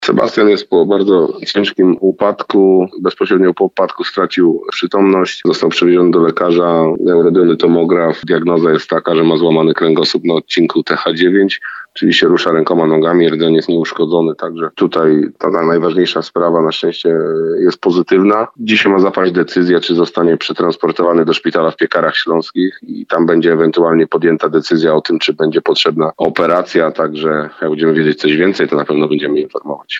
Sebastian jest po bardzo ciężkim upadku. Bezpośrednio po upadku stracił przytomność. Został przewieziony do lekarza, miał robiony tomograf. Diagnoza jest taka, że ma złamany kręgosłup na odcinku TH9. Oczywiście rusza rękoma, nogami, rdzeń jest nieuszkodzony, także tutaj ta najważniejsza sprawa na szczęście jest pozytywna. Dzisiaj ma zapaść decyzja, czy zostanie przetransportowany do szpitala w Piekarach Śląskich i tam będzie ewentualnie podjęta decyzja o tym, czy będzie potrzebna operacja, także jak będziemy wiedzieć coś więcej, to na pewno będziemy informować.